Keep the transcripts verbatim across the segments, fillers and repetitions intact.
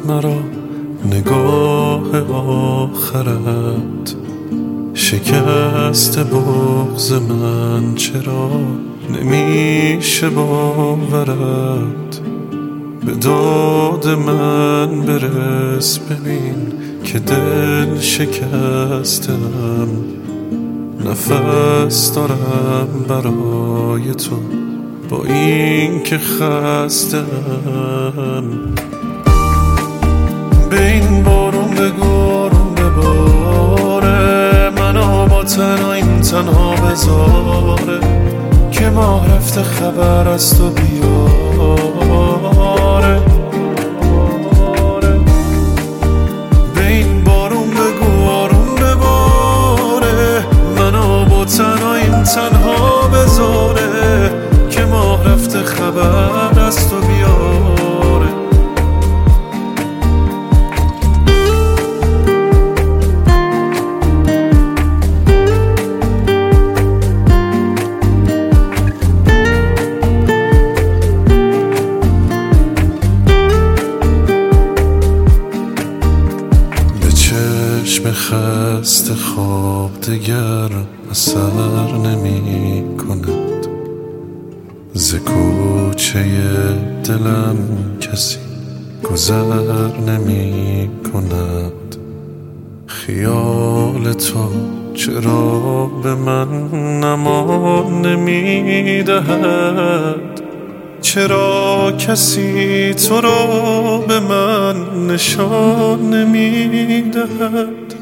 مرا نگاه آخرت. شکست بغض من چرا نمیشه باورت. به داد من برس ببین که دل شکستم. نفس دارم برای تو با این که خستم. به این بارون بگارون بباره، منو با تنهاییم تنها بذاره، که ماه رفته خبر از تو بیاره. به این بارون بگو آروم بباره، منو با تنهاییم تنها بذاره، که ماه رفته خبر از تو بیاره. چشم خسته خواب دگر اثر نمی کند. ز کوچه دلم کسی گذر نمی کند. خیال تو چرا به من امان نمی دهد؟ چرا کسی تو را به من نشان نمی دهد؟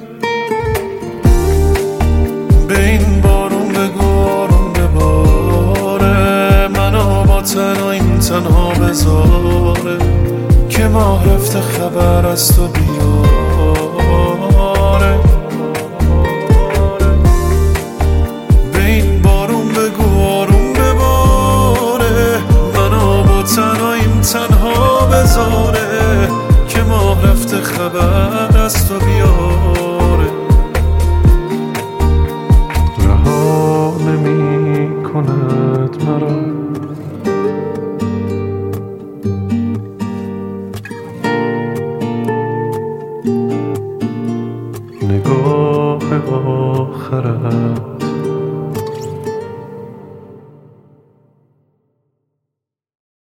به این بارون بگو آروم بباره، منو با تنهاییم تنها بذاره، که ماه رفته خبر از تو بیاره. به این بارون بگو آروم بباره، منو با تنهاییم تنها بذاره، که ماه رفته خبر از تو بیاره. رها نمی کند مرا نگاه آخرت.